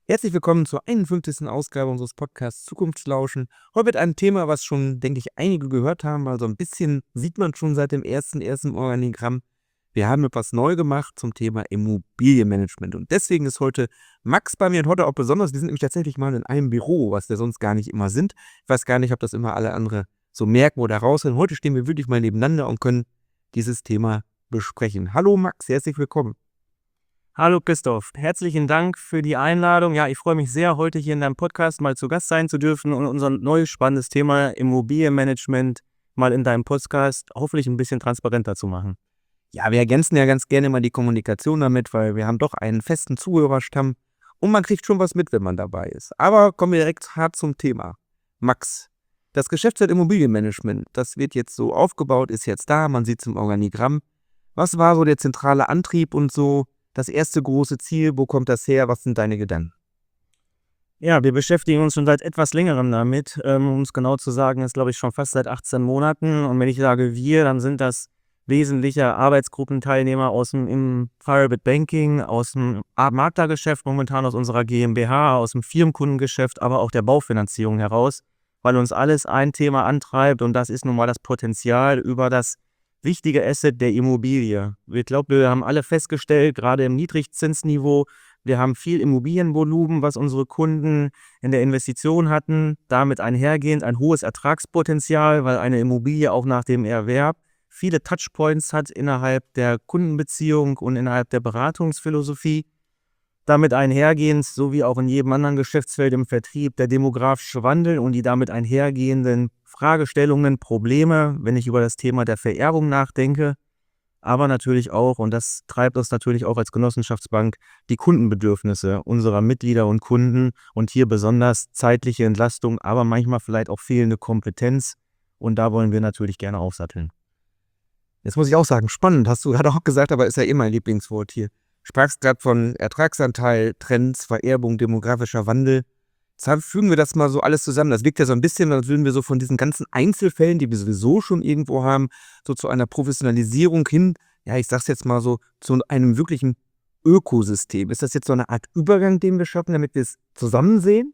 Herzlich willkommen zur 51. Ausgabe unseres Podcasts Zukunftslauschen. Heute mit einem Thema, was schon, denke ich, einige gehört haben, weil so ein bisschen sieht man schon seit dem ersten Organigramm. Wir haben etwas neu gemacht zum Thema Immobilienmanagement. Und deswegen ist heute Max bei mir und heute auch besonders. Wir sind nämlich tatsächlich mal in einem Büro, was wir sonst gar nicht immer sind. Ich weiß gar nicht, ob das immer alle andere so merken oder raushören. Heute stehen wir wirklich mal nebeneinander und können dieses Thema besprechen. Hallo Max, herzlich willkommen. Hallo Christoph, herzlichen Dank für die Einladung. Ja, ich freue mich sehr, heute hier in deinem Podcast mal zu Gast sein zu dürfen und unser neues spannendes Thema Immobilienmanagement mal in deinem Podcast hoffentlich ein bisschen transparenter zu machen. Ja, wir ergänzen ja ganz gerne mal die Kommunikation damit, weil wir haben doch einen festen Zuhörerstamm und man kriegt schon was mit, wenn man dabei ist. Aber kommen wir direkt hart zum Thema. Max, das Geschäftsfeld Immobilienmanagement, das wird jetzt so aufgebaut, ist jetzt da, man sieht es im Organigramm. Was war so der zentrale Antrieb und so das erste große Ziel? Wo kommt das her? Was sind deine Gedanken? Ja, wir beschäftigen uns schon seit etwas längerem damit. Um es genau zu sagen, ist glaube ich schon fast seit 18 Monaten. Und wenn ich sage wir, dann sind das wesentliche Arbeitsgruppenteilnehmer aus dem Private Banking, aus dem Maklergeschäft, momentan aus unserer GmbH, aus dem Firmenkundengeschäft, aber auch der Baufinanzierung heraus, weil uns alles ein Thema antreibt und das ist nun mal das Potenzial über das wichtige Asset der Immobilie. Ich glaube, wir haben alle festgestellt, gerade im Niedrigzinsniveau, wir haben viel Immobilienvolumen, was unsere Kunden in der Investition hatten. Damit einhergehend ein hohes Ertragspotenzial, weil eine Immobilie auch nach dem Erwerb viele Touchpoints hat innerhalb der Kundenbeziehung und innerhalb der Beratungsphilosophie. Damit einhergehend, so wie auch in jedem anderen Geschäftsfeld im Vertrieb, der demografische Wandel und die damit einhergehenden Fragestellungen, Probleme, wenn ich über das Thema der Vererbung nachdenke, aber natürlich auch, und das treibt uns natürlich auch als Genossenschaftsbank, die Kundenbedürfnisse unserer Mitglieder und Kunden und hier besonders zeitliche Entlastung, aber manchmal vielleicht auch fehlende Kompetenz und da wollen wir natürlich gerne aufsatteln. Jetzt muss ich auch sagen, spannend, hast du gerade auch gesagt, aber ist ja eh mein Lieblingswort hier. Sprachst gerade von Ertragsanteil, Trends, Vererbung, demografischer Wandel. Jetzt fügen wir das mal so alles zusammen. Das wirkt ja so ein bisschen, als würden wir so von diesen ganzen Einzelfällen, die wir sowieso schon irgendwo haben, so zu einer Professionalisierung hin, ja, ich sag's jetzt mal so, zu einem wirklichen Ökosystem. Ist das jetzt so eine Art Übergang, den wir schaffen, damit wir es zusammen sehen?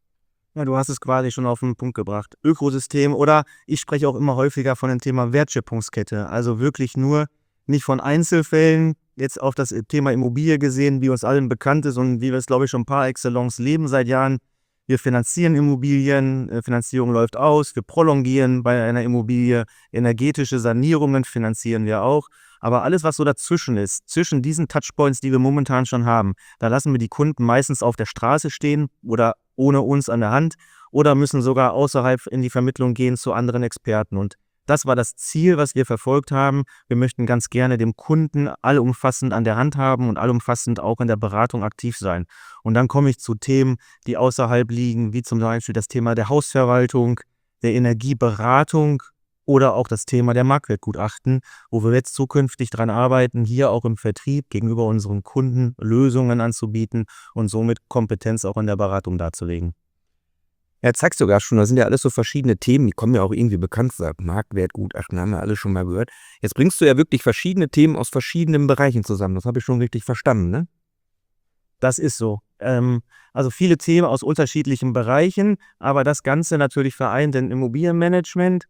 Ja, du hast es quasi schon auf den Punkt gebracht. Ökosystem oder ich spreche auch immer häufiger von dem Thema Wertschöpfungskette. Also wirklich nur nicht von Einzelfällen, jetzt auf das Thema Immobilie gesehen, wie uns allen bekannt ist und wie wir es, glaube ich, schon par excellence leben seit Jahren. Wir finanzieren Immobilien, Finanzierung läuft aus, wir prolongieren bei einer Immobilie, energetische Sanierungen finanzieren wir auch. Aber alles, was so dazwischen ist, zwischen diesen Touchpoints, die wir momentan schon haben, da lassen wir die Kunden meistens auf der Straße stehen oder ohne uns an der Hand oder müssen sogar außerhalb in die Vermittlung gehen zu anderen Experten. Und das war das Ziel, was wir verfolgt haben. Wir möchten ganz gerne dem Kunden allumfassend an der Hand haben und allumfassend auch in der Beratung aktiv sein. Und dann komme ich zu Themen, die außerhalb liegen, wie zum Beispiel das Thema der Hausverwaltung, der Energieberatung oder auch das Thema der Marktwertgutachten, wo wir jetzt zukünftig daran arbeiten, hier auch im Vertrieb gegenüber unseren Kunden Lösungen anzubieten und somit Kompetenz auch in der Beratung darzulegen. Ja, zeigst du sogar schon, das sind ja alles so verschiedene Themen, die kommen ja auch irgendwie bekannt vor. Marktwertgutachten haben wir alle schon mal gehört. Jetzt bringst du ja wirklich verschiedene Themen aus verschiedenen Bereichen zusammen. Das habe ich schon richtig verstanden, ne? Das ist so. Also viele Themen aus unterschiedlichen Bereichen, aber das Ganze natürlich vereint in Immobilienmanagement.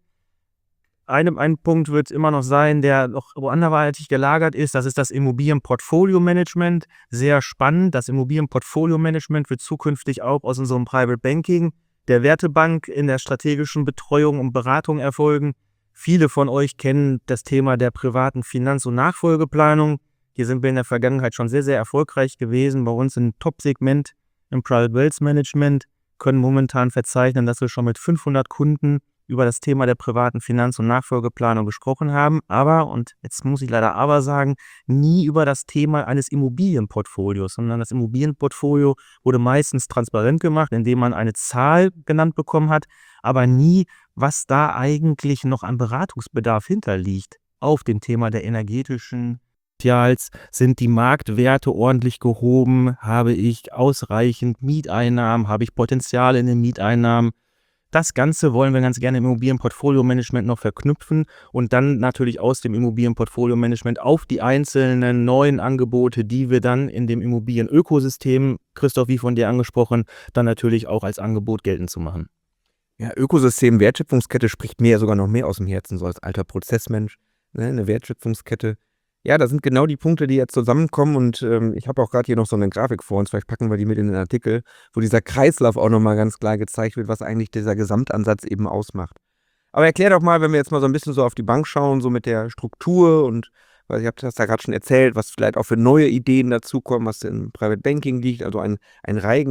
Ein Punkt wird immer noch sein, der noch anderweitig gelagert ist, das ist das Immobilienportfolio-Management. Sehr spannend. Das Immobilienportfolio-Management wird zukünftig auch aus unserem Private Banking, der Wertebank in der strategischen Betreuung und Beratung erfolgen. Viele von euch kennen das Thema der privaten Finanz- und Nachfolgeplanung. Hier sind wir in der Vergangenheit schon sehr, sehr erfolgreich gewesen. Bei uns im Top-Segment im Private Wealth Management können momentan verzeichnen, dass wir schon mit 500 Kunden über das Thema der privaten Finanz- und Nachfolgeplanung gesprochen haben, aber, und jetzt muss ich leider aber sagen, nie über das Thema eines Immobilienportfolios, sondern das Immobilienportfolio wurde meistens transparent gemacht, indem man eine Zahl genannt bekommen hat, aber nie, was da eigentlich noch an Beratungsbedarf hinterliegt auf dem Thema der energetischen Potenzials. Sind die Marktwerte ordentlich gehoben? Habe ich ausreichend Mieteinnahmen? Habe ich Potenzial in den Mieteinnahmen? Das Ganze wollen wir ganz gerne im Immobilienportfolio-Management noch verknüpfen und dann natürlich aus dem Immobilienportfolio-Management auf die einzelnen neuen Angebote, die wir dann in dem Immobilienökosystem, Christoph, wie von dir angesprochen, dann natürlich auch als Angebot geltend zu machen. Ja, Ökosystem, Wertschöpfungskette spricht mir ja sogar noch mehr aus dem Herzen, so als alter Prozessmensch, ne, 'ne Wertschöpfungskette. Ja, da sind genau die Punkte, die jetzt zusammenkommen und, ich habe auch gerade hier noch so eine Grafik vor uns, vielleicht packen wir die mit in den Artikel, wo dieser Kreislauf auch noch mal ganz klar gezeigt wird, was eigentlich dieser Gesamtansatz eben ausmacht. Aber erklär doch mal, wenn wir jetzt mal so ein bisschen so auf die Bank schauen, so mit der Struktur und weil ihr habt das ja gerade schon erzählt, was vielleicht auch für neue Ideen dazukommen, was im Private Banking liegt, also ein Reigen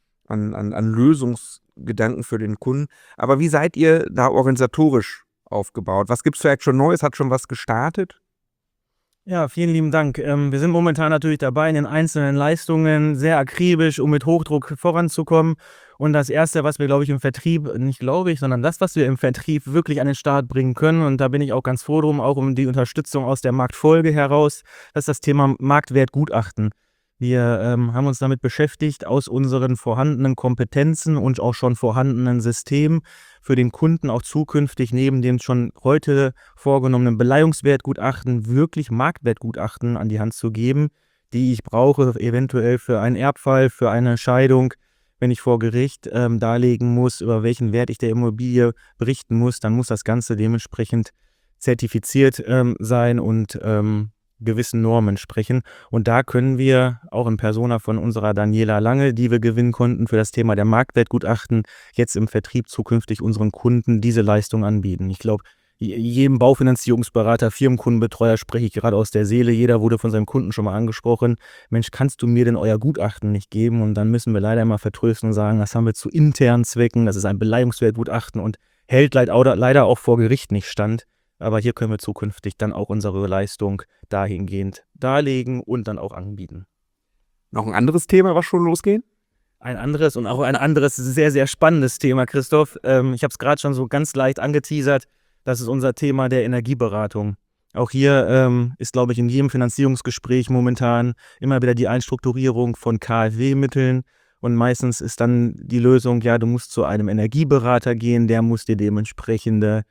an Lösungsgedanken für den Kunden. Aber wie seid ihr da organisatorisch aufgebaut? Was gibt's vielleicht schon Neues? Hat schon was gestartet? Ja, vielen lieben Dank. Wir sind momentan natürlich dabei, in den einzelnen Leistungen sehr akribisch und mit Hochdruck voranzukommen. Und das Erste, was wir, glaube ich, im Vertrieb, nicht glaube ich, sondern das, was wir im Vertrieb wirklich an den Start bringen können, und da bin ich auch ganz froh drum, auch um die Unterstützung aus der Marktfolge heraus, das ist das Thema Marktwertgutachten. Wir haben uns damit beschäftigt, aus unseren vorhandenen Kompetenzen und auch schon vorhandenen Systemen für den Kunden auch zukünftig neben dem schon heute vorgenommenen Beleihungswertgutachten wirklich Marktwertgutachten an die Hand zu geben, die ich brauche, eventuell für einen Erbfall, für eine Scheidung. Wenn ich vor Gericht darlegen muss, über welchen Wert ich der Immobilie berichten muss, dann muss das Ganze dementsprechend zertifiziert sein und gewissen Normen entsprechen. Und da können wir auch in Persona von unserer Daniela Lange, die wir gewinnen konnten für das Thema der Marktwertgutachten, jetzt im Vertrieb zukünftig unseren Kunden diese Leistung anbieten. Ich glaube, jedem Baufinanzierungsberater, Firmenkundenbetreuer spreche ich gerade aus der Seele. Jeder wurde von seinem Kunden schon mal angesprochen. Mensch, kannst du mir denn euer Gutachten nicht geben? Und dann müssen wir leider immer vertrösten und sagen, das haben wir zu internen Zwecken. Das ist ein Beleihungswertgutachten und hält leider auch vor Gericht nicht stand. Aber hier können wir zukünftig dann auch unsere Leistung dahingehend darlegen und dann auch anbieten. Noch ein anderes Thema, was schon losgeht? Ein anderes und auch ein anderes sehr, sehr spannendes Thema, Christoph. Ich habe es gerade schon so ganz leicht angeteasert. Das ist unser Thema der Energieberatung. Auch hier ist, glaube ich, in jedem Finanzierungsgespräch momentan immer wieder die Einstrukturierung von KfW-Mitteln. Und meistens ist dann die Lösung, ja, du musst zu einem Energieberater gehen, der muss dir dementsprechende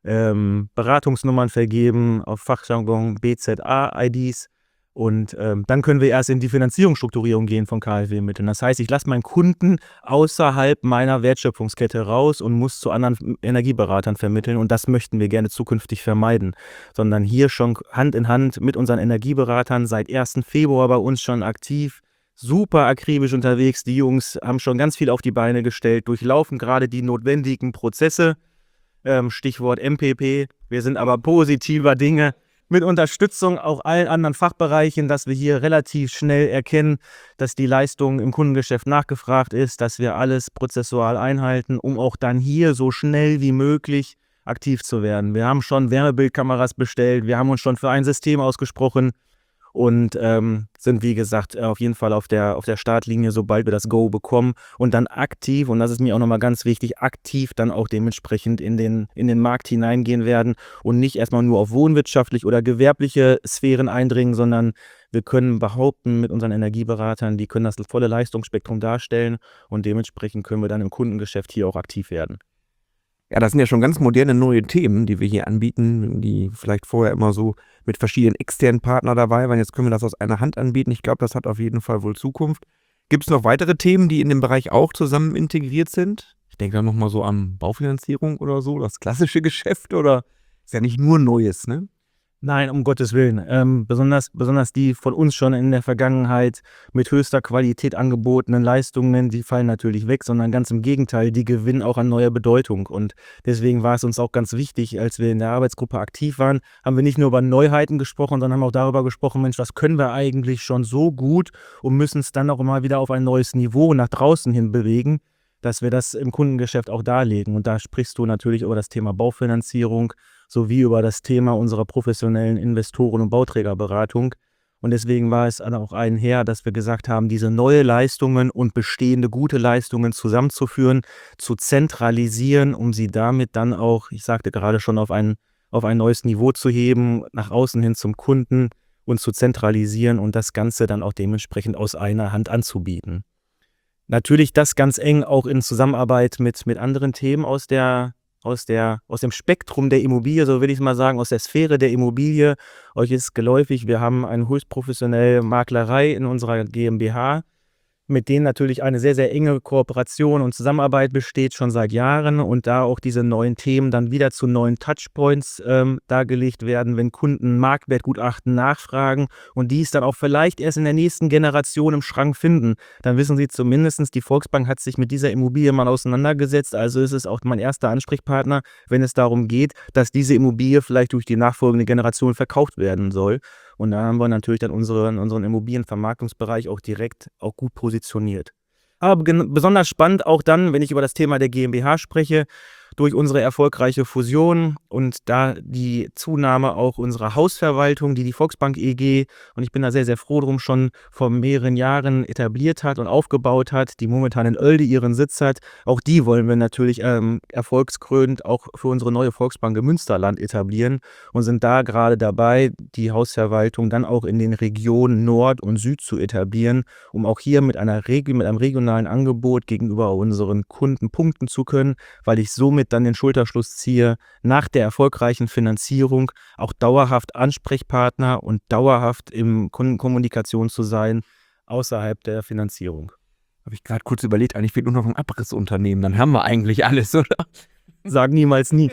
Beratungsnummern vergeben, auf Fachjargon BZA-IDs. Und dann können wir erst in die Finanzierungsstrukturierung gehen von KfW-Mitteln. Das heißt, ich lasse meinen Kunden außerhalb meiner Wertschöpfungskette raus und muss zu anderen Energieberatern vermitteln. Und das möchten wir gerne zukünftig vermeiden, sondern hier schon Hand in Hand mit unseren Energieberatern seit 1. Februar bei uns schon aktiv. Super akribisch unterwegs. Die Jungs haben schon ganz viel auf die Beine gestellt, durchlaufen gerade die notwendigen Prozesse. Stichwort MPP. Wir sind aber positiver Dinge mit Unterstützung auch allen anderen Fachbereichen, dass wir hier relativ schnell erkennen, dass die Leistung im Kundengeschäft nachgefragt ist, dass wir alles prozessual einhalten, um auch dann hier so schnell wie möglich aktiv zu werden. Wir haben schon Wärmebildkameras bestellt, wir haben uns schon für ein System ausgesprochen und sind, wie gesagt, auf jeden Fall auf der Startlinie, sobald wir das Go bekommen und dann aktiv, und das ist mir auch nochmal ganz wichtig, aktiv dann auch dementsprechend in den Markt hineingehen werden und nicht erstmal nur auf wohnwirtschaftlich oder gewerbliche Sphären eindringen, sondern wir können behaupten mit unseren Energieberatern, die können das volle Leistungsspektrum darstellen und dementsprechend können wir dann im Kundengeschäft hier auch aktiv werden. Ja, das sind ja schon ganz moderne neue Themen, die wir hier anbieten, die vielleicht vorher immer so mit verschiedenen externen Partnern dabei waren. Jetzt können wir das aus einer Hand anbieten. Ich glaube, das hat auf jeden Fall wohl Zukunft. Gibt es noch weitere Themen, die in dem Bereich auch zusammen integriert sind? Ich denke da nochmal so an Baufinanzierung oder so, das klassische Geschäft, oder ist ja nicht nur Neues, ne? Nein, um Gottes Willen. Besonders die von uns schon in der Vergangenheit mit höchster Qualität angebotenen Leistungen, die fallen natürlich weg, sondern ganz im Gegenteil, die gewinnen auch an neuer Bedeutung. Und deswegen war es uns auch ganz wichtig, als wir in der Arbeitsgruppe aktiv waren, haben wir nicht nur über Neuheiten gesprochen, sondern haben auch darüber gesprochen, Mensch, was können wir eigentlich schon so gut und müssen es dann auch immer wieder auf ein neues Niveau nach draußen hin bewegen, dass wir das im Kundengeschäft auch darlegen. Und da sprichst du natürlich über das Thema Baufinanzierung, sowie über das Thema unserer professionellen Investoren- und Bauträgerberatung. Und deswegen war es auch einher, dass wir gesagt haben, diese neue Leistungen und bestehende gute Leistungen zusammenzuführen, zu zentralisieren, um sie damit dann auch, ich sagte gerade schon, auf ein neues Niveau zu heben, nach außen hin zum Kunden und zu zentralisieren und das Ganze dann auch dementsprechend aus einer Hand anzubieten. Natürlich das ganz eng auch in Zusammenarbeit mit anderen Themen aus dem Spektrum der Immobilie, so will ich es mal sagen, aus der Sphäre der Immobilie. Euch ist geläufig, wir haben eine höchst professionelle Maklerei in unserer GmbH, mit denen natürlich eine sehr, sehr enge Kooperation und Zusammenarbeit besteht, schon seit Jahren, und da auch diese neuen Themen dann wieder zu neuen Touchpoints dargelegt werden, wenn Kunden Marktwertgutachten nachfragen und dies dann auch vielleicht erst in der nächsten Generation im Schrank finden, dann wissen sie zumindest, die Volksbank hat sich mit dieser Immobilie mal auseinandergesetzt, also ist es auch mein erster Ansprechpartner, wenn es darum geht, dass diese Immobilie vielleicht durch die nachfolgende Generation verkauft werden soll. Und da haben wir natürlich dann unseren Immobilienvermarktungsbereich auch direkt auch gut positioniert. Aber besonders spannend auch dann, wenn ich über das Thema der GmbH spreche, durch unsere erfolgreiche Fusion und da die Zunahme auch unserer Hausverwaltung, die Volksbank EG, und ich bin da sehr, sehr froh drum, schon vor mehreren Jahren etabliert hat und aufgebaut hat, die momentan in Oelde ihren Sitz hat. Auch die wollen wir natürlich erfolgskrönend auch für unsere neue Volksbank im Münsterland etablieren und sind da gerade dabei, die Hausverwaltung dann auch in den Regionen Nord und Süd zu etablieren, um auch hier mit einem regionalen Angebot gegenüber unseren Kunden punkten zu können, weil ich somit dann den Schulterschluss ziehe, nach der erfolgreichen Finanzierung auch dauerhaft Ansprechpartner und dauerhaft in Kundenkommunikation zu sein, außerhalb der Finanzierung. Habe ich gerade kurz überlegt, eigentlich fehlt nur noch ein Abrissunternehmen, dann haben wir eigentlich alles, oder? Sag niemals nie.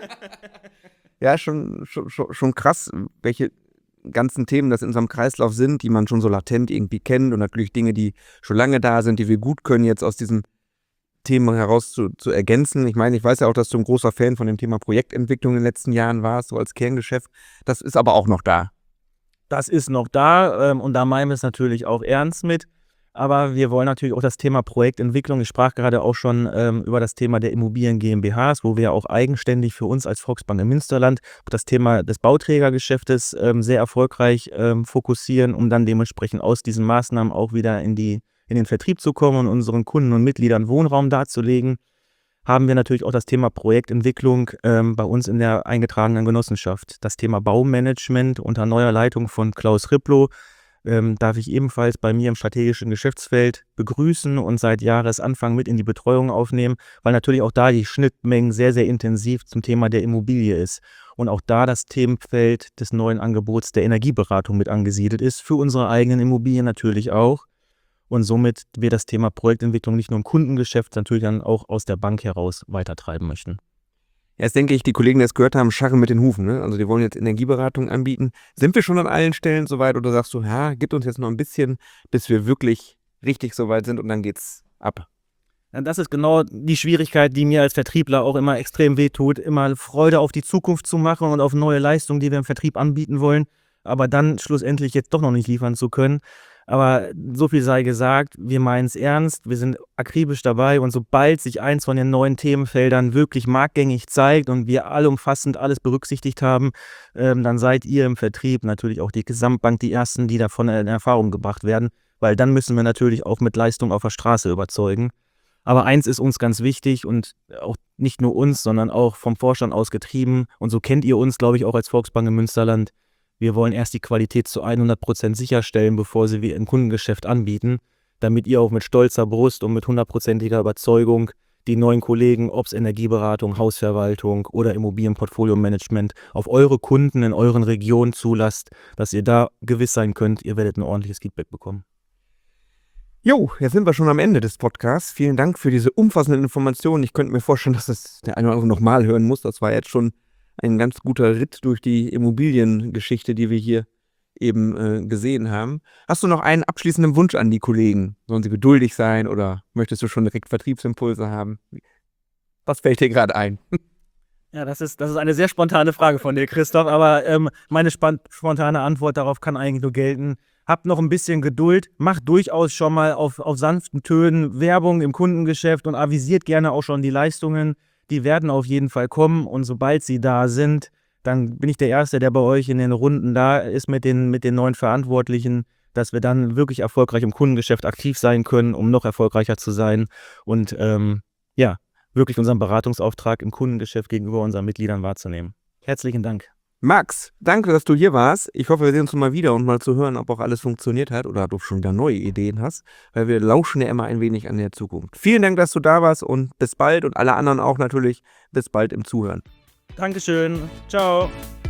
Ja, schon krass, welche ganzen Themen das in unserem Kreislauf sind, die man schon so latent irgendwie kennt, und natürlich Dinge, die schon lange da sind, die wir gut können, jetzt aus diesem Themen heraus zu ergänzen. Ich meine, ich weiß ja auch, dass du ein großer Fan von dem Thema Projektentwicklung in den letzten Jahren warst, so als Kerngeschäft. Das ist aber auch noch da. Das ist noch da und da meinen wir es natürlich auch ernst mit. Aber wir wollen natürlich auch das Thema Projektentwicklung, ich sprach gerade auch schon über das Thema der Immobilien GmbHs, wo wir auch eigenständig für uns als Volksbank im Münsterland das Thema des Bauträgergeschäftes sehr erfolgreich fokussieren, um dann dementsprechend aus diesen Maßnahmen auch wieder in den Vertrieb zu kommen und unseren Kunden und Mitgliedern Wohnraum darzulegen. Haben wir natürlich auch das Thema Projektentwicklung bei uns in der eingetragenen Genossenschaft. Das Thema Baumanagement unter neuer Leitung von Klaus Ripplow darf ich ebenfalls bei mir im strategischen Geschäftsfeld begrüßen und seit Jahresanfang mit in die Betreuung aufnehmen, weil natürlich auch da die Schnittmengen sehr, sehr intensiv zum Thema der Immobilie ist. Und auch da das Themenfeld des neuen Angebots der Energieberatung mit angesiedelt ist, für unsere eigenen Immobilien natürlich auch. Und somit wir das Thema Projektentwicklung nicht nur im Kundengeschäft, natürlich dann auch aus der Bank heraus weitertreiben möchten. Ja, jetzt denke ich, die Kollegen, die das gehört haben, scharren mit den Hufen, ne? Also die wollen jetzt Energieberatung anbieten. Sind wir schon an allen Stellen soweit, oder sagst du, ja, gibt uns jetzt noch ein bisschen, bis wir wirklich richtig soweit sind und dann geht's ab? Ja, das ist genau die Schwierigkeit, die mir als Vertriebler auch immer extrem wehtut, immer Freude auf die Zukunft zu machen und auf neue Leistungen, die wir im Vertrieb anbieten wollen, aber dann schlussendlich jetzt doch noch nicht liefern zu können. Aber so viel sei gesagt, wir meinen es ernst, wir sind akribisch dabei, und sobald sich eins von den neuen Themenfeldern wirklich marktgängig zeigt und wir allumfassend alles berücksichtigt haben, dann seid ihr im Vertrieb, natürlich auch die Gesamtbank, die Ersten, die davon in Erfahrung gebracht werden, weil dann müssen wir natürlich auch mit Leistung auf der Straße überzeugen. Aber eins ist uns ganz wichtig und auch nicht nur uns, sondern auch vom Vorstand aus getrieben, und so kennt ihr uns, glaube ich, auch als Volksbank im Münsterland. Wir wollen erst die Qualität zu 100% sicherstellen, bevor wir im Kundengeschäft anbieten, damit ihr auch mit stolzer Brust und mit 100%iger Überzeugung die neuen Kollegen, ob es Energieberatung, Hausverwaltung oder Immobilienportfolio-Management, auf eure Kunden in euren Regionen zulasst, dass ihr da gewiss sein könnt, ihr werdet ein ordentliches Feedback bekommen. Jo, jetzt sind wir schon am Ende des Podcasts. Vielen Dank für diese umfassenden Informationen. Ich könnte mir vorstellen, dass das der eine oder andere nochmal hören muss. Das war jetzt schon ein ganz guter Ritt durch die Immobiliengeschichte, die wir hier eben gesehen haben. Hast du noch einen abschließenden Wunsch an die Kollegen? Sollen sie geduldig sein oder möchtest du schon direkt Vertriebsimpulse haben? Was fällt dir gerade ein? Ja, das ist eine sehr spontane Frage von dir, Christoph, aber meine spontane Antwort darauf kann eigentlich nur gelten: Habt noch ein bisschen Geduld, macht durchaus schon mal auf sanften Tönen Werbung im Kundengeschäft und avisiert gerne auch schon die Leistungen. Die werden auf jeden Fall kommen, und sobald sie da sind, dann bin ich der Erste, der bei euch in den Runden da ist mit den neuen Verantwortlichen, dass wir dann wirklich erfolgreich im Kundengeschäft aktiv sein können, um noch erfolgreicher zu sein und wirklich unseren Beratungsauftrag im Kundengeschäft gegenüber unseren Mitgliedern wahrzunehmen. Herzlichen Dank. Max, danke, dass du hier warst. Ich hoffe, wir sehen uns mal wieder und mal zu hören, ob auch alles funktioniert hat oder ob du schon wieder neue Ideen hast, weil wir lauschen ja immer ein wenig an der Zukunft. Vielen Dank, dass du da warst und bis bald und alle anderen auch natürlich. Bis bald im Zuhören. Dankeschön. Ciao.